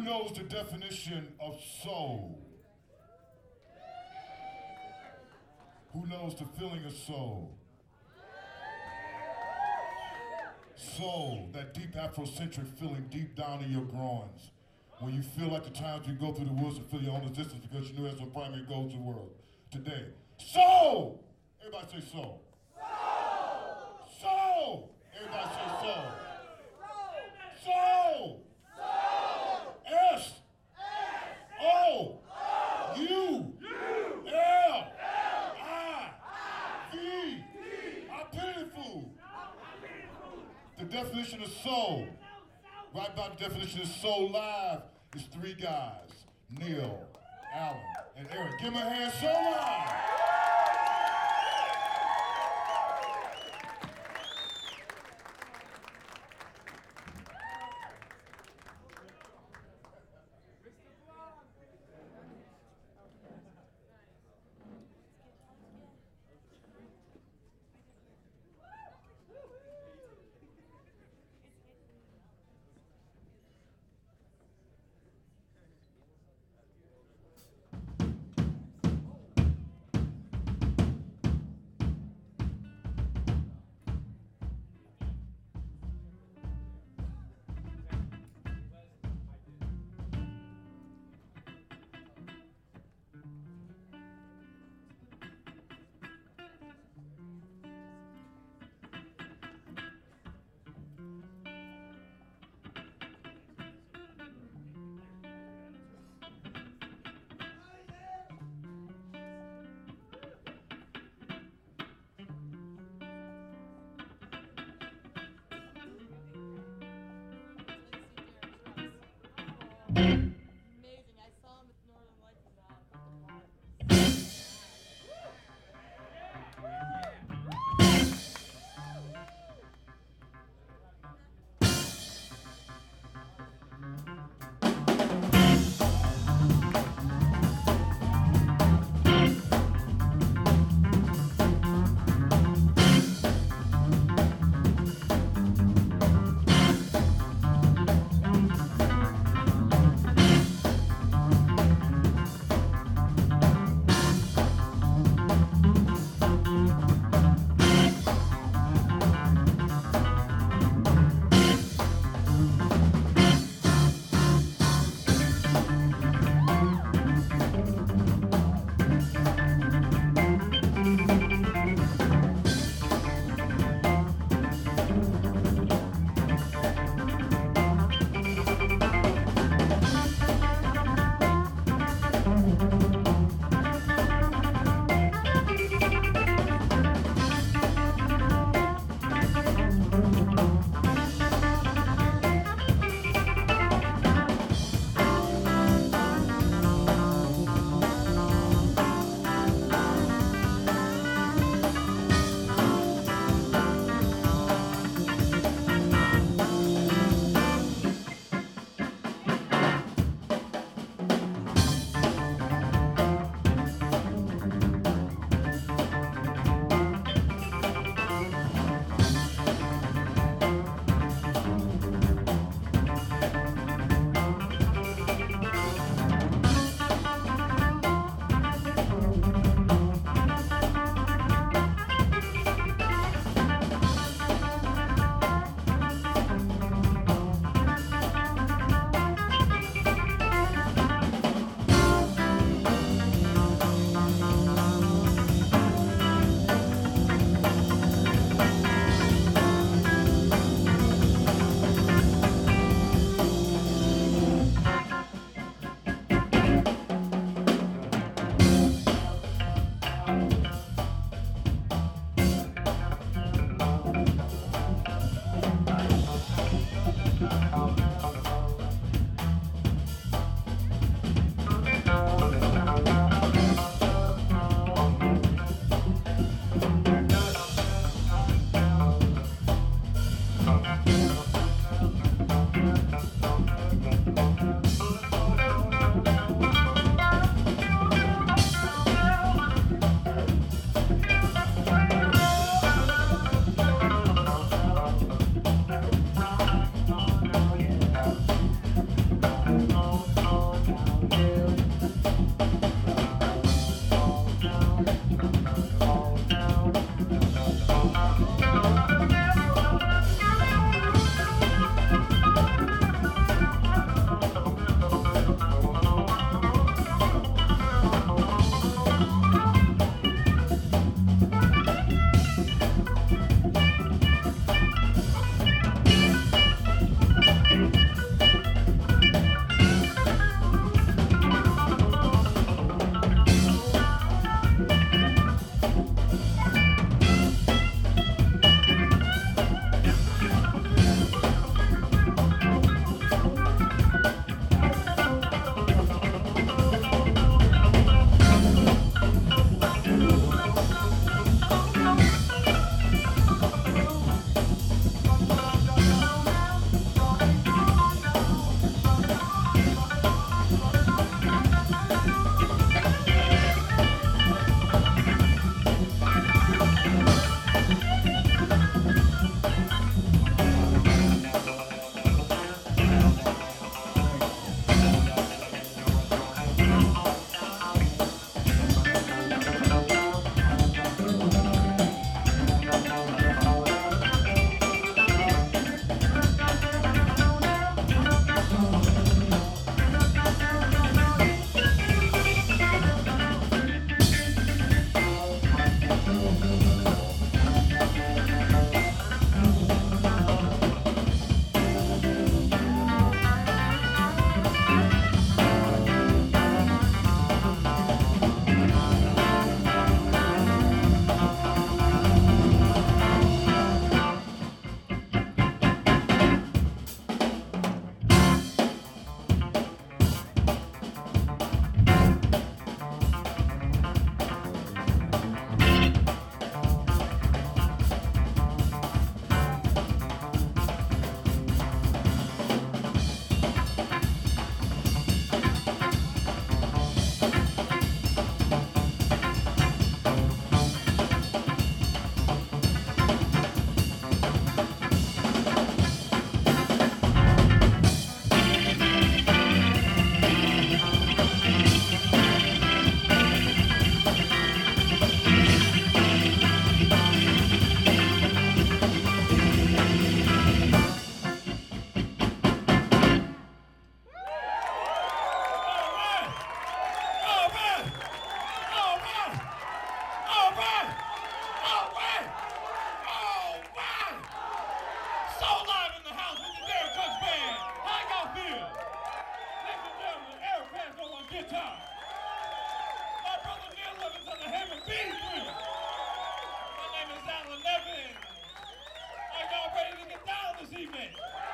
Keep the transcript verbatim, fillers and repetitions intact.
knows the definition of soul? Who knows the feeling of soul? Soul, that deep Afrocentric feeling deep down in your groins. When you feel like the times you go through the woods and feel your own resistance because you knew that's what primary goals of the world. Today, soul! Everybody say soul. Soul! Soul! Everybody say soul. Soul! Soul! S! O! U! L! I! V! I'm penny food. The definition of soul, right by the definition of soul live, is three guys, Neil, Alan, and Eric. Give them a hand, Soul Live! This evening.